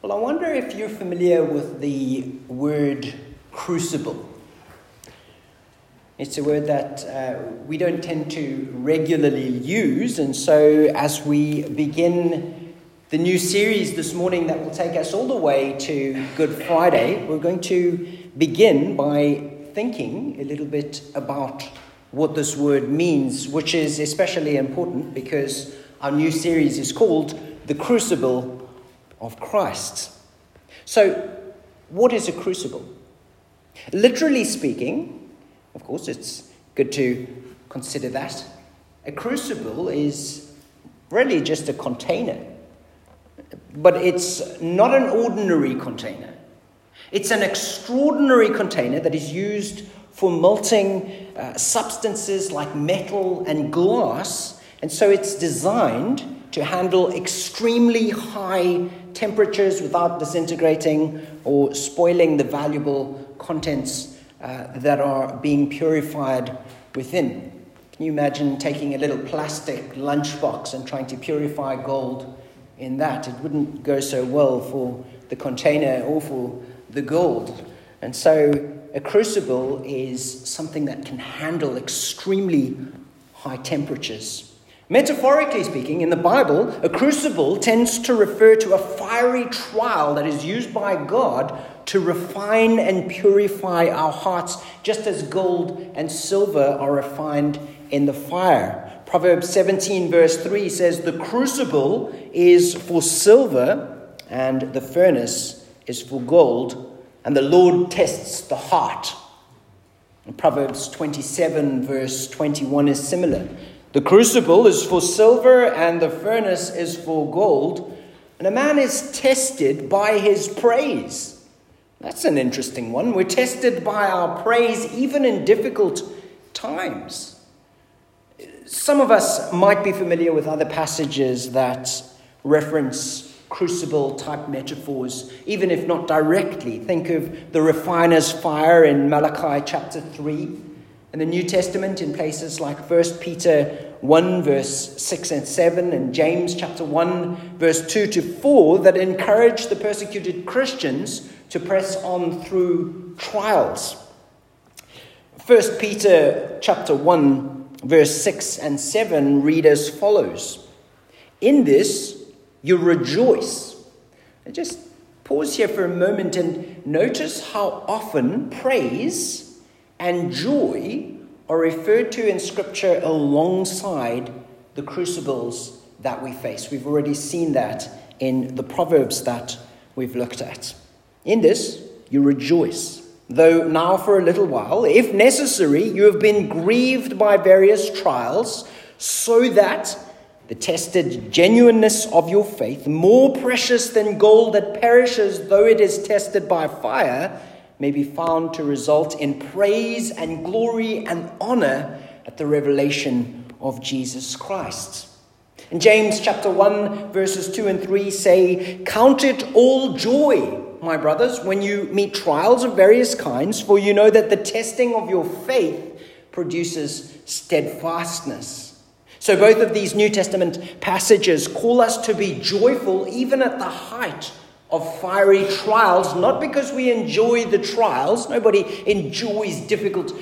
Well, I wonder if you're familiar with the word crucible. It's a word that we don't tend to regularly use, and so as we begin the new series this morning that will take us all the way to Good Friday, we're going to begin by thinking a little bit about what this word means, which is especially important because our new series is called The Crucible of Christ. So, what is a crucible? Literally speaking, of course, it's good to consider that. A crucible is really just a container. But it's not an ordinary container. It's an extraordinary container that is used for melting substances like metal and glass. And so it's designed to handle extremely high temperatures without disintegrating or spoiling the valuable contents that are being purified within. Can you imagine taking a little plastic lunchbox and trying to purify gold in that? It wouldn't go so well for the container or for the gold. And so a crucible is something that can handle extremely high temperatures. Metaphorically speaking, in the Bible, a crucible tends to refer to a fiery trial that is used by God to refine and purify our hearts, just as gold and silver are refined in the fire. Proverbs 17 verse 3 says, "The crucible is for silver, and the furnace is for gold, and the Lord tests the heart." And Proverbs 27 verse 21 is similar. "The crucible is for silver, and the furnace is for gold, and a man is tested by his praise." That's an interesting one. We're tested by our praise even in difficult times. Some of us might be familiar with other passages that reference crucible-type metaphors, even if not directly. Think of the refiner's fire in Malachi chapter 3. In the New Testament, in places like 1 Peter 1 verse 6 and 7 and James chapter 1 verse 2 to 4 that encourage the persecuted Christians to press on through trials. 1 Peter chapter 1 verse 6 and 7 read as follows: "In this you rejoice." And just pause here for a moment and notice how often praise and joy are referred to in Scripture alongside the crucibles that we face. We've already seen that in the Proverbs that we've looked at. "In this you rejoice, though now for a little while, if necessary, you have been grieved by various trials, so that the tested genuineness of your faith, more precious than gold that perishes though it is tested by fire, may be found to result in praise and glory and honor at the revelation of Jesus Christ." In James chapter 1 verses 2 and 3 say, "Count it all joy, my brothers, when you meet trials of various kinds, for you know that the testing of your faith produces steadfastness." So both of these New Testament passages call us to be joyful even at the height of fiery trials, not because we enjoy the trials. Nobody enjoys difficult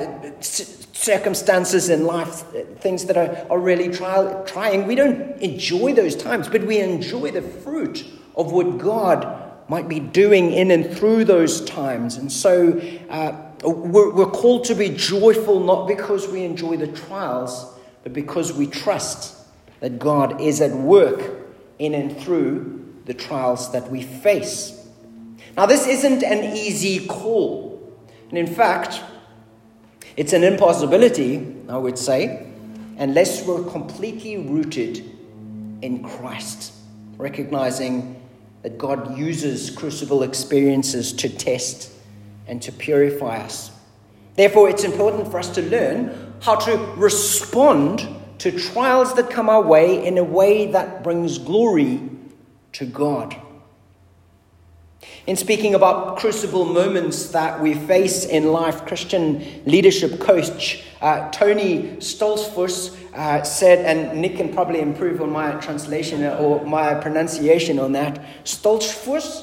circumstances in life, things that are really trying. We don't enjoy those times, but we enjoy the fruit of what God might be doing in and through those times. And so we're called to be joyful, not because we enjoy the trials, but because we trust that God is at work in and through the trials that we face. Now, this isn't an easy call. And in fact, it's an impossibility, I would say, unless we're completely rooted in Christ, recognizing that God uses crucible experiences to test and to purify us. Therefore, it's important for us to learn how to respond to trials that come our way in a way that brings glory to God. In speaking about crucible moments that we face in life, Christian leadership coach Tony Stoltzfus said, and Nick can probably improve on my translation or my pronunciation on that, Stoltzfus?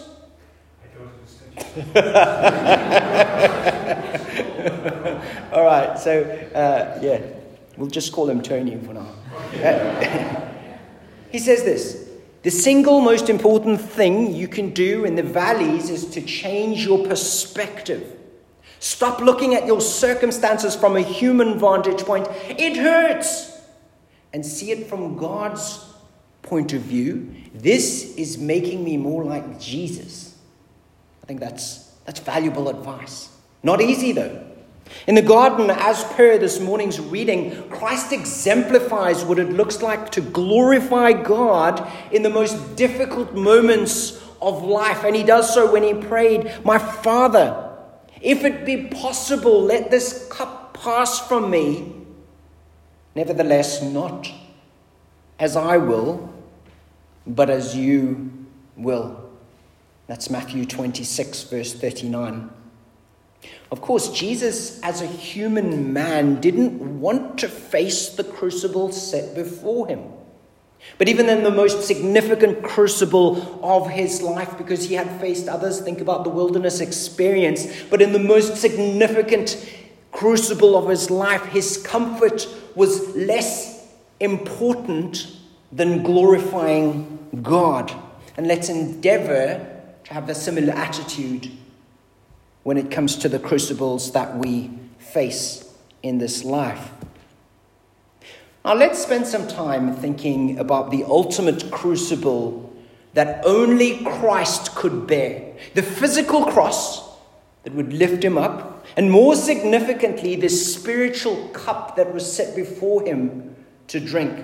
All right, so we'll just call him Tony for now. He says this: the single most important thing you can do in the valleys is to change your perspective. Stop looking at your circumstances from a human vantage point. It hurts. And see it from God's point of view. This is making me more like Jesus. I think that's valuable advice. Not easy though. In the garden, as per this morning's reading, Christ exemplifies what it looks like to glorify God in the most difficult moments of life. And he does so when he prayed, "My Father, if it be possible, let this cup pass from me. Nevertheless, not as I will, but as you will." That's Matthew 26, verse 39. Of course, Jesus, as a human man, didn't want to face the crucible set before him. But even in the most significant crucible of his life, because he had faced others, think about the wilderness experience, but in the most significant crucible of his life, his comfort was less important than glorifying God. And let's endeavor to have a similar attitude when it comes to the crucibles that we face in this life. Now let's spend some time thinking about the ultimate crucible that only Christ could bear. The physical cross that would lift him up, and more significantly, the spiritual cup that was set before him to drink.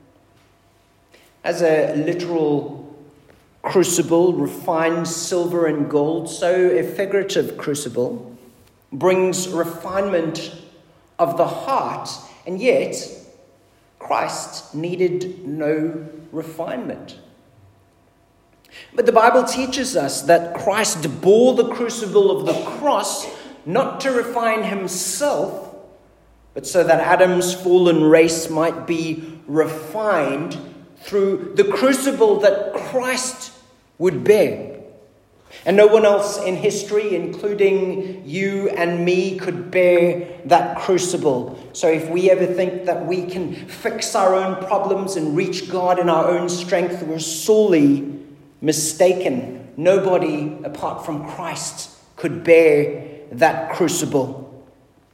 As a literal crucible refines silver and gold, so a figurative crucible brings refinement of the heart, and yet Christ needed no refinement. But the Bible teaches us that Christ bore the crucible of the cross not to refine himself, but so that Adam's fallen race might be refined through the crucible that Christ would bear. And no one else in history, including you and me, could bear that crucible. So if we ever think that we can fix our own problems and reach God in our own strength, we're sorely mistaken. Nobody apart from Christ could bear that crucible.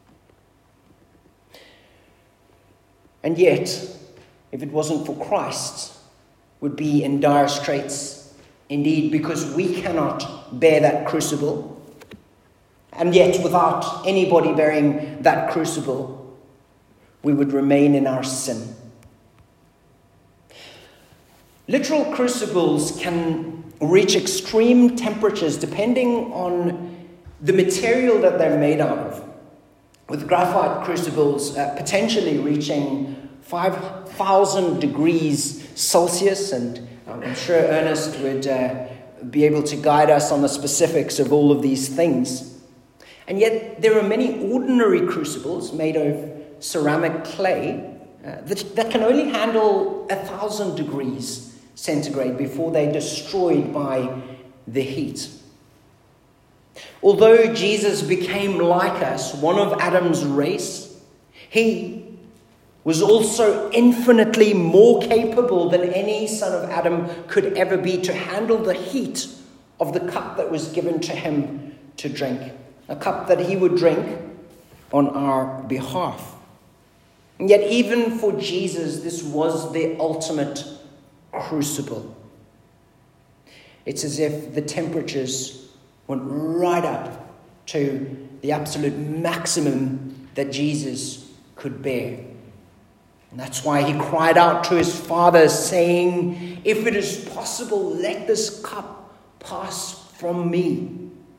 And yet, if it wasn't for Christ, we'd be in dire straits indeed, because we cannot bear that crucible. And yet, without anybody bearing that crucible, we would remain in our sin. Literal crucibles can reach extreme temperatures depending on the material that they're made out of, with graphite crucibles potentially reaching 5,000 degrees Celsius, and I'm sure Ernest would be able to guide us on the specifics of all of these things. And yet there are many ordinary crucibles made of ceramic clay that can only handle 1,000 degrees centigrade before they're destroyed by the heat. Although Jesus became like us, one of Adam's race, he was also infinitely more capable than any son of Adam could ever be to handle the heat of the cup that was given to him to drink, a cup that he would drink on our behalf. And yet even for Jesus, this was the ultimate crucible. It's as if the temperatures went right up to the absolute maximum that Jesus could bear. And that's why he cried out to his Father, saying, "If it is possible, let this cup pass from me."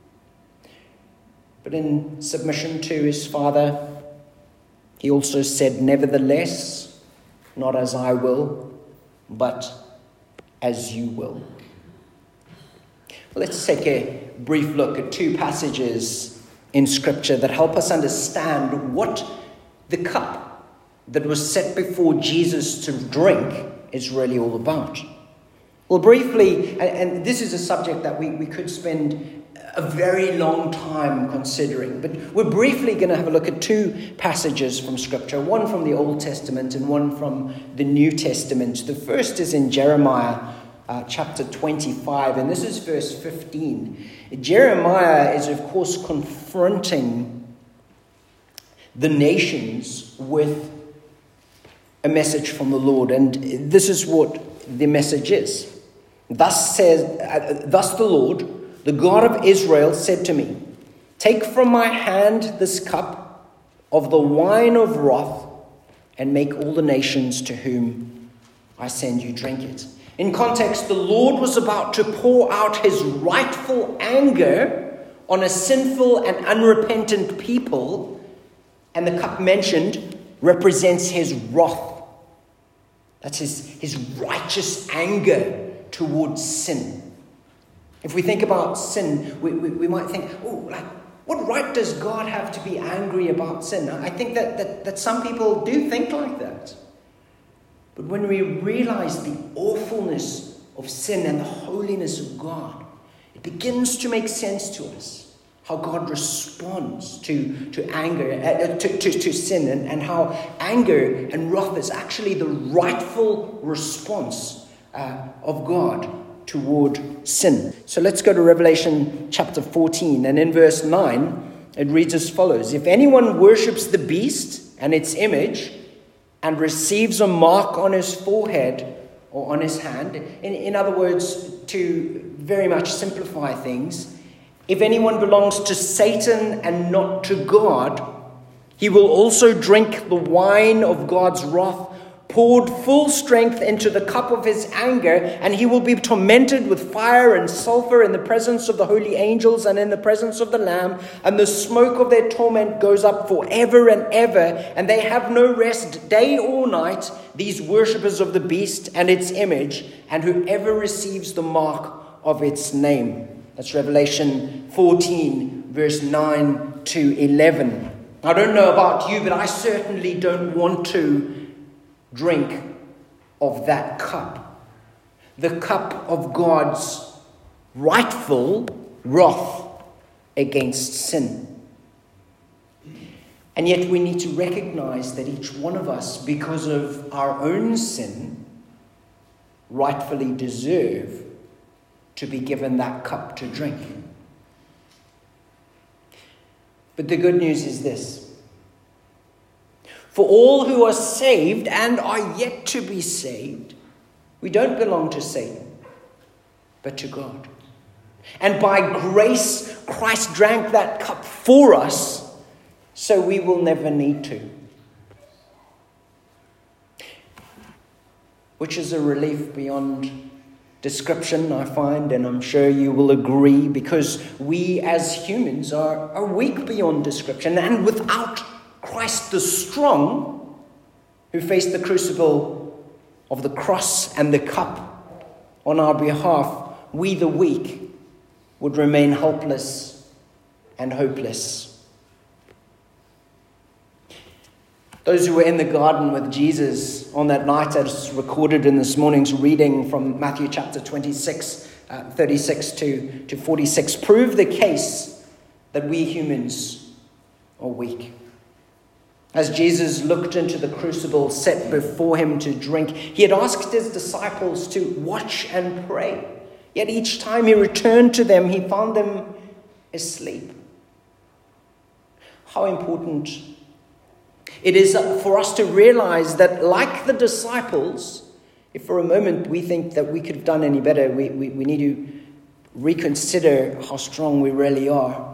But in submission to his Father, he also said, "Nevertheless, not as I will, but as you will." Let's take a brief look at two passages in Scripture that help us understand what the cup that was set before Jesus to drink is really all about. Well, briefly, and this is a subject that we could spend a very long time considering, but we're briefly going to have a look at two passages from Scripture, one from the Old Testament and one from the New Testament. The first is in Jeremiah chapter 25, and this is verse 15. Jeremiah is, of course, confronting the nations with a message from the Lord, and this is what the message is. Thus the Lord, the God of Israel, said to me, take from my hand this cup of the wine of wrath and make all the nations to whom I send you drink it. In context, the Lord was about to pour out his rightful anger on a sinful and unrepentant people, and the cup mentioned represents his wrath. That's his righteous anger towards sin. If we think about sin, we might think, what right does God have to be angry about sin? I think that some people do think like that. But when we realize the awfulness of sin and the holiness of God, it begins to make sense to us how God responds to anger, to sin, and how anger and wrath is actually the rightful response of God toward sin. So let's go to Revelation chapter 14, and in verse 9 it reads as follows: if anyone worships the beast and its image and receives a mark on his forehead or on his hand, in other words, to very much simplify things, if anyone belongs to Satan and not to God, he will also drink the wine of God's wrath, poured full strength into the cup of his anger, and he will be tormented with fire and sulfur in the presence of the holy angels and in the presence of the Lamb, and the smoke of their torment goes up forever and ever, and they have no rest day or night, these worshippers of the beast and its image, and whoever receives the mark of its name. That's Revelation 14, verse 9 to 11. I don't know about you, but I certainly don't want to drink of that cup, the cup of God's rightful wrath against sin. And yet we need to recognize that each one of us, because of our own sin, rightfully deserve to be given that cup to drink. But the good news is this: for all who are saved and are yet to be saved, we don't belong to Satan, but to God. And by grace, Christ drank that cup for us, so we will never need to. Which is a relief beyond description, I find, and I'm sure you will agree, because we as humans are weak beyond description, and without Christ the strong, who faced the crucible of the cross and the cup on our behalf, we the weak would remain helpless and hopeless. Those who were in the garden with Jesus on that night, as recorded in this morning's reading from Matthew chapter 26, 36 to 46, prove the case that we humans are weak. As Jesus looked into the crucible set before him to drink, he had asked his disciples to watch and pray. Yet each time he returned to them, he found them asleep. How important it is for us to realize that, like the disciples, if for a moment we think that we could have done any better, we need to reconsider how strong we really are.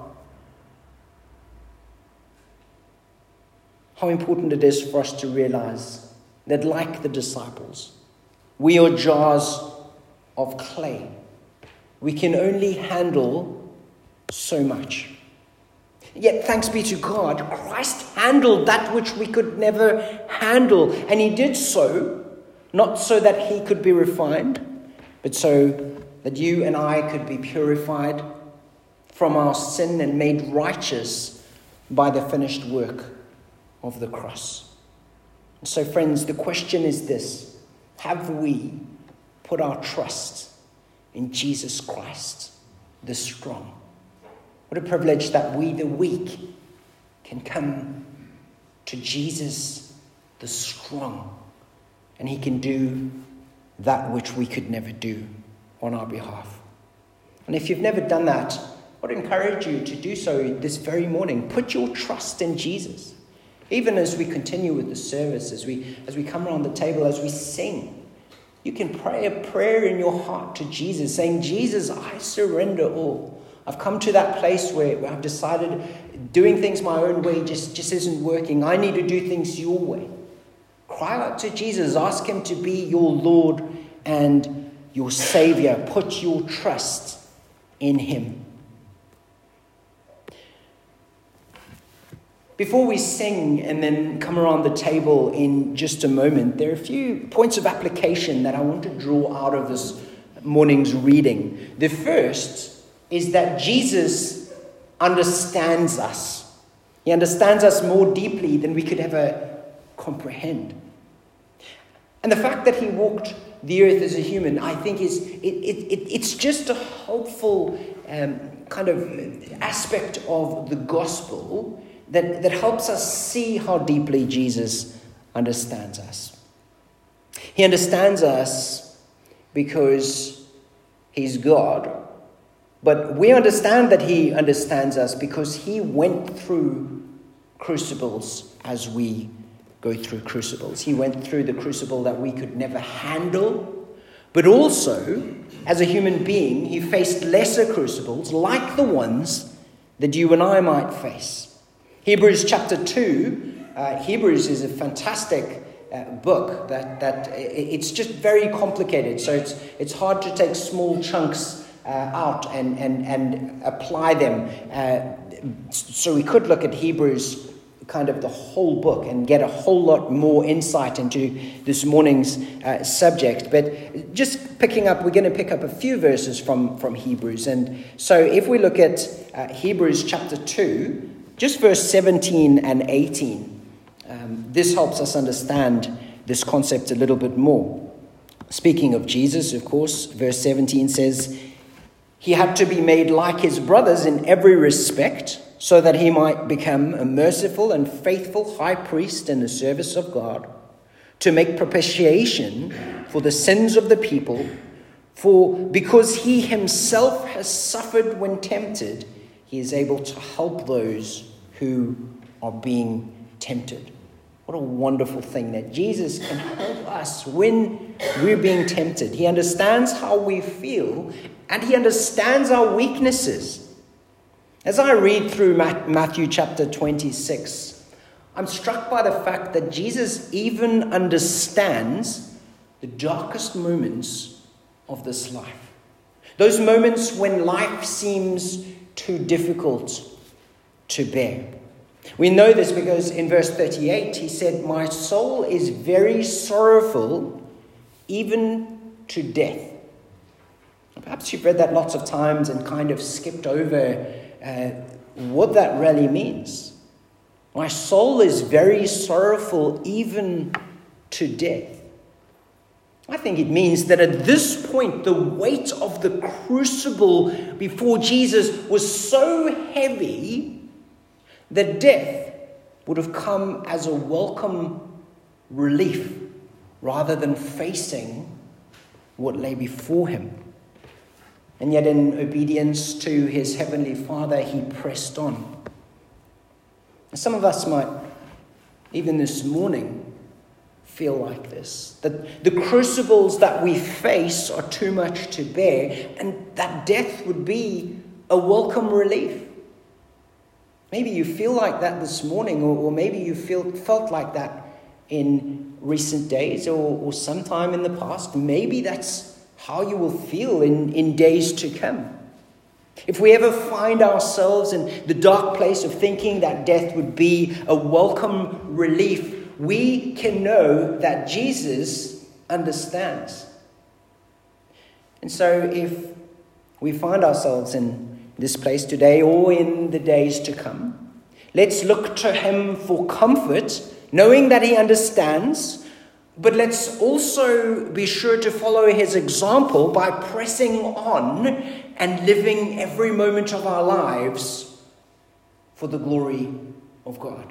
How important it is for us to realize that, like the disciples, we are jars of clay. We can only handle so much. Yet, thanks be to God, Christ handled that which we could never handle. And he did so, not so that he could be refined, but so that you and I could be purified from our sin and made righteous by the finished work of the cross. And so, friends, the question is this: have we put our trust in Jesus Christ, the strong? What a privilege that we, the weak, can come to Jesus, the strong, and he can do that which we could never do on our behalf. And if you've never done that, I would encourage you to do so this very morning. Put your trust in Jesus. Even as we continue with the service, as we come around the table, as we sing, you can pray a prayer in your heart to Jesus, saying, Jesus, I surrender all. I've come to that place where I've decided doing things my own way just isn't working. I need to do things your way. Cry out to Jesus. Ask him to be your Lord and your Savior. Put your trust in him. Before we sing and then come around the table in just a moment, there are a few points of application that I want to draw out of this morning's reading. The first is that Jesus understands us. He understands us more deeply than we could ever comprehend. And the fact that he walked the earth as a human, I think, it's just a hopeful kind of aspect of the gospel that helps us see how deeply Jesus understands us. He understands us because he's God, but we understand that he understands us because he went through crucibles as we go through crucibles. He went through the crucible that we could never handle, but also, as a human being, he faced lesser crucibles like the ones that you and I might face. Hebrews chapter 2, Hebrews is a fantastic book that it's just very complicated. So it's hard to take small chunks out and apply them. So we could look at Hebrews, kind of the whole book, and get a whole lot more insight into this morning's subject. But just picking up, we're going to pick up a few verses from Hebrews. And so if we look at Hebrews chapter 2, just verse 17 and 18, this helps us understand this concept a little bit more. Speaking of Jesus, of course, verse 17 says, he had to be made like his brothers in every respect, so that he might become a merciful and faithful high priest in the service of God, to make propitiation for the sins of the people. For because he himself has suffered when tempted, he is able to help those who are being tempted. What a wonderful thing that Jesus can help us when we're being tempted. He understands how we feel, and he understands our weaknesses. As I read through Matthew chapter 26, I'm struck by the fact that Jesus even understands the darkest moments of this life. Those moments when life seems too difficult to bear. We know this because in verse 38, he said, my soul is very sorrowful, even to death. Perhaps you've read that lots of times and kind of skipped over what that really means. My soul is very sorrowful, even to death. I think it means that at this point, the weight of the crucible before Jesus was so heavy that death would have come as a welcome relief rather than facing what lay before him. And yet in obedience to his heavenly Father, he pressed on. Some of us might, even this morning, feel like this, that the crucibles that we face are too much to bear, and that death would be a welcome relief. Maybe you feel like that this morning, or maybe you felt like that in recent days or sometime in the past. Maybe that's how you will feel in days to come. If we ever find ourselves in the dark place of thinking that death would be a welcome relief, we can know that Jesus understands. And so if we find ourselves in this place today or in the days to come. Let's look to him for comfort, knowing that he understands, but let's also be sure to follow his example by pressing on and living every moment of our lives for the glory of God.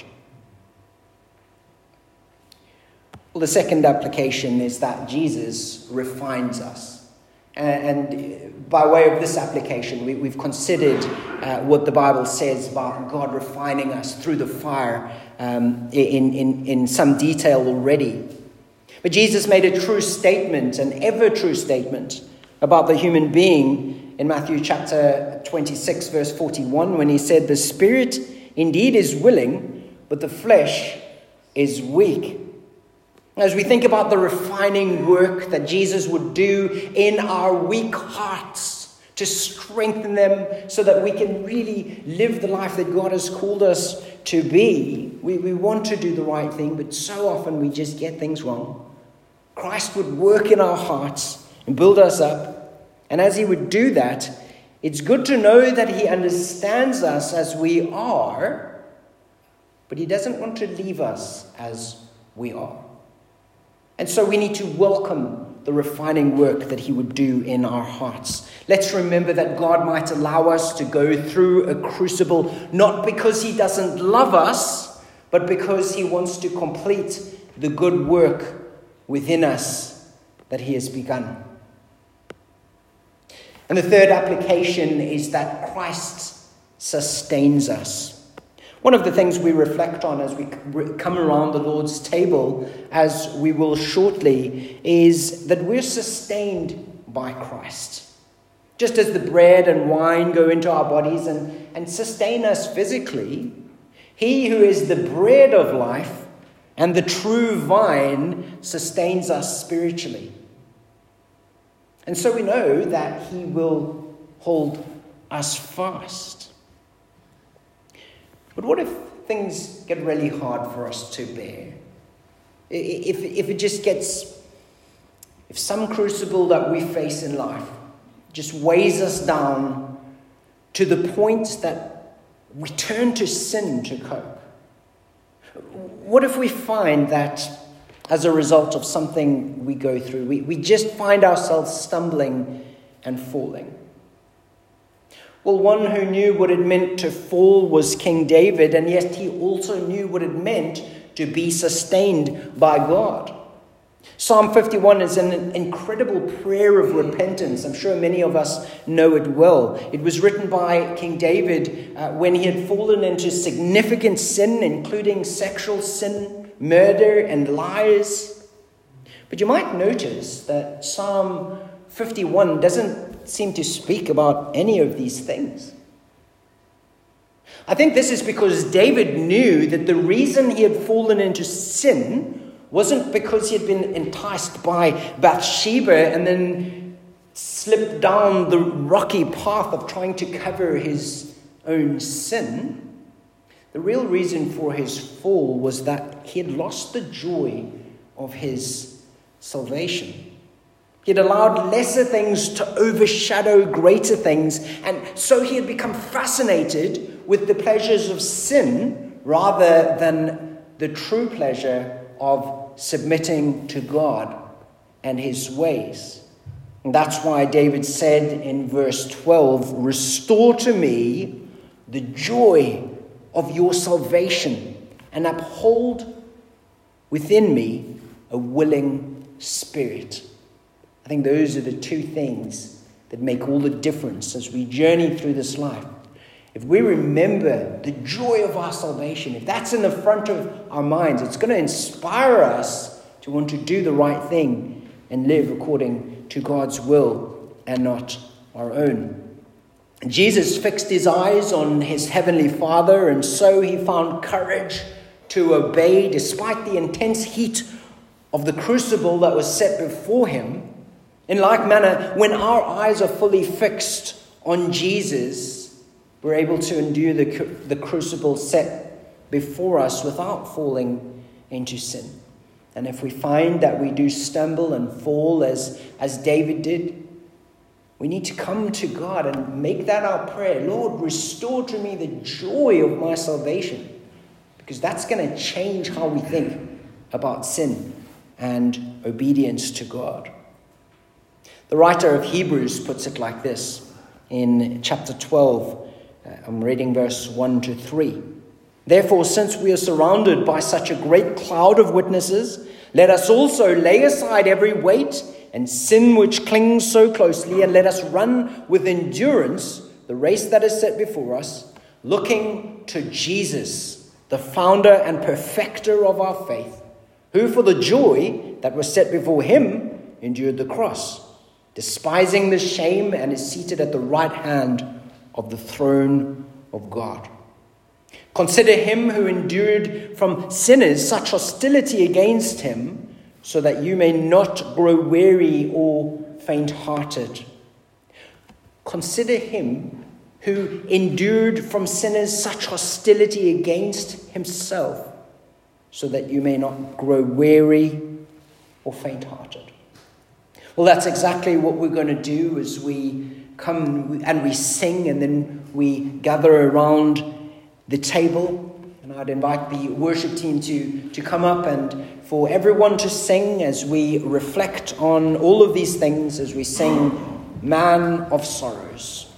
Well, the second application is that Jesus refines us. And by way of this application, we've considered what the Bible says about God refining us through the fire in some detail already. But Jesus made a true statement, an ever true statement, about the human being in Matthew chapter 26, verse 41, when he said, "The spirit indeed is willing, but the flesh is weak." As we think about the refining work that Jesus would do in our weak hearts to strengthen them so that we can really live the life that God has called us to be, we want to do the right thing, but so often we just get things wrong. Christ would work in our hearts and build us up. And as he would do that, it's good to know that he understands us as we are, but he doesn't want to leave us as we are. And so we need to welcome the refining work that he would do in our hearts. Let's remember that God might allow us to go through a crucible, not because he doesn't love us, but because he wants to complete the good work within us that he has begun. And the third application is that Christ sustains us. One of the things we reflect on as we come around the Lord's table, as we will shortly, is that we're sustained by Christ. Just as the bread and wine go into our bodies and sustain us physically, he who is the bread of life and the true vine sustains us spiritually. And so we know that he will hold us fast. But what if things get really hard for us to bear? If some crucible that we face in life just weighs us down to the point that we turn to sin to cope? What if we find that as a result of something we go through, we just find ourselves stumbling and falling? Well, one who knew what it meant to fall was King David, and yet he also knew what it meant to be sustained by God. Psalm 51 is an incredible prayer of repentance. I'm sure many of us know it well. It was written by King David when he had fallen into significant sin, including sexual sin, murder, and lies. But you might notice that Psalm 51 doesn't seem to speak about any of these things. I think this is because David knew that the reason he had fallen into sin wasn't because he had been enticed by Bathsheba and then slipped down the rocky path of trying to cover his own sin. The real reason for his fall was that he had lost the joy of his salvation. He had allowed lesser things to overshadow greater things, and so he had become fascinated with the pleasures of sin rather than the true pleasure of submitting to God and his ways. And that's why David said in verse 12, "Restore to me the joy of your salvation and uphold within me a willing spirit." I think those are the two things that make all the difference as we journey through this life. If we remember the joy of our salvation, if that's in the front of our minds, it's going to inspire us to want to do the right thing and live according to God's will and not our own. Jesus fixed his eyes on his heavenly Father, and so he found courage to obey despite the intense heat of the crucible that was set before him. In like manner, when our eyes are fully fixed on Jesus, we're able to endure the crucible set before us without falling into sin. And if we find that we do stumble and fall as David did, We need to come to God and make that our prayer. Lord, restore to me the joy of my salvation. Because that's going to change how we think about sin and obedience to God. The writer of Hebrews puts it like this in chapter 12. I'm reading verse 1 to 3. Therefore, since we are surrounded by such a great cloud of witnesses, let us also lay aside every weight and sin which clings so closely, and let us run with endurance the race that is set before us, looking to Jesus, the founder and perfecter of our faith, who for the joy that was set before him endured the cross, despising the shame, and is seated at the right hand of the throne of God. Consider him who endured from sinners such hostility against him, so that you may not grow weary or faint-hearted. Consider him who endured from sinners such hostility against himself, so that you may not grow weary or faint-hearted. Well, that's exactly what we're going to do as we come and we sing, and then we gather around the table. And I'd invite the worship team to come up and for everyone to sing as we reflect on all of these things, as we sing Man of Sorrows.